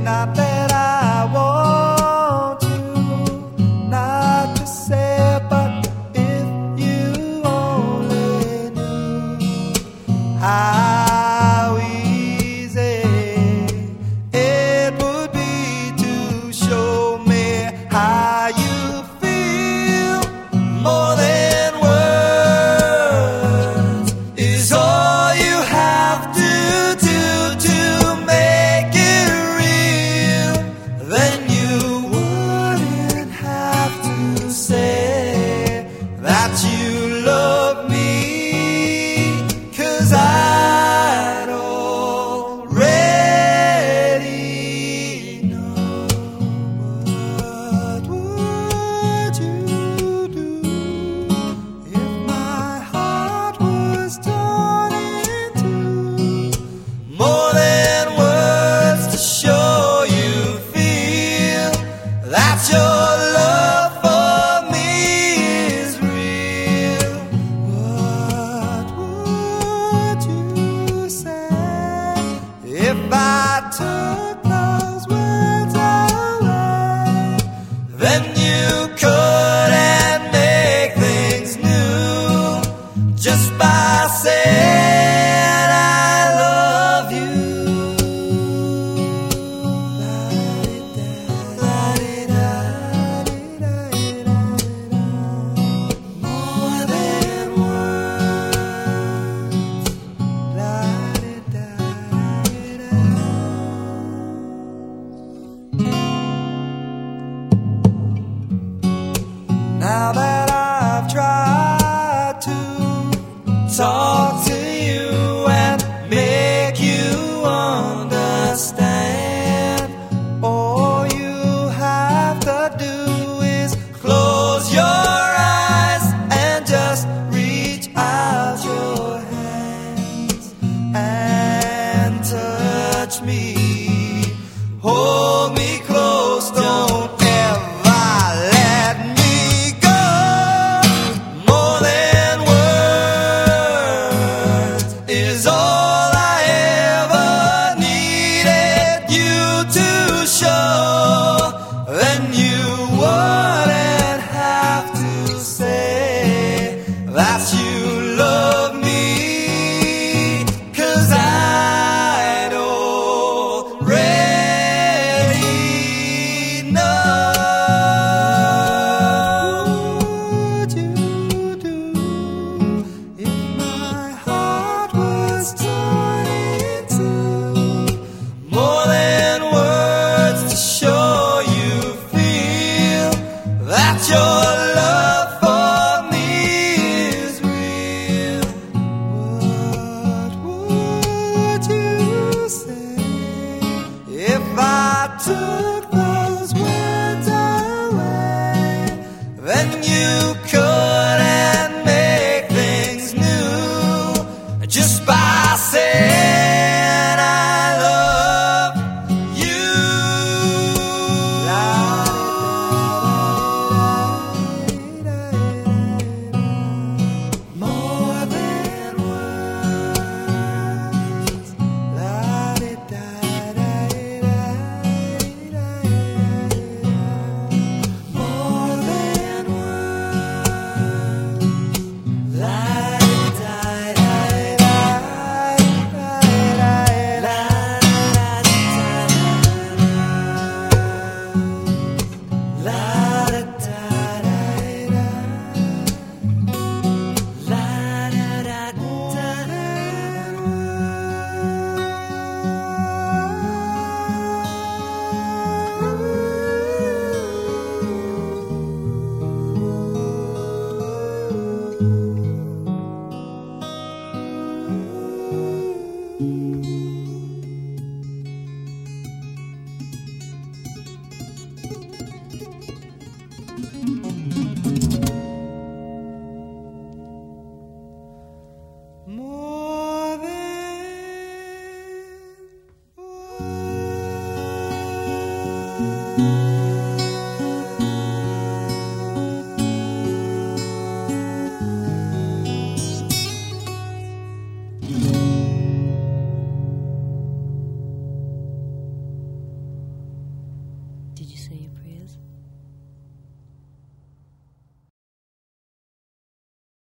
Not that I want you not to say, but if you only knew how easy it would be to show me how you feel. More than words is all you have to do to make it real. Then you wouldn't have to say that you love me, 'cause I'd already know. What would you do if my heart was torn in two? More than words to show you feel that your love for me is real. What would you say if I took those words away? Then you couldn't make things new just by saying I love you. More than words. Now that I've tried to talk to you and make you understand, all you have to do is close your eyes and just reach out your hands and touch me. Hold me close, don't ever let me go. More than words is all I ever needed you to show. Then you wouldn't have to say that you love me, 'cause I'd already know. What would you do if my heart was torn in two? More than words to show you feel that your love for me is real. What would you say if I took